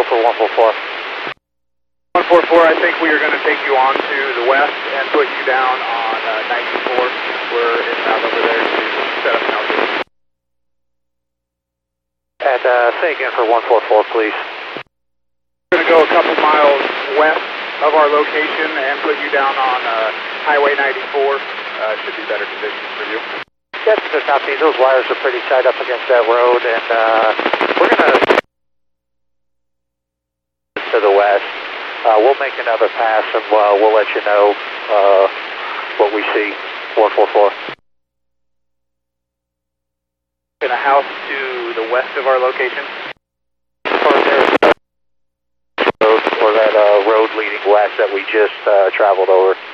for 144. 144, I think we are going to take you on to the west and put you down on 94. We're in route over there to set up an altitude. And say again for 144, please. We're going to go a couple miles west of our location and put you down on Highway 94. Should be better conditions for you. That's a good copy. Those wires are pretty tight up against that road, and we're going to the west. We'll make another pass, and we'll let you know what we see. 144. In a house to the west of our location. Or that road leading west that we just traveled over.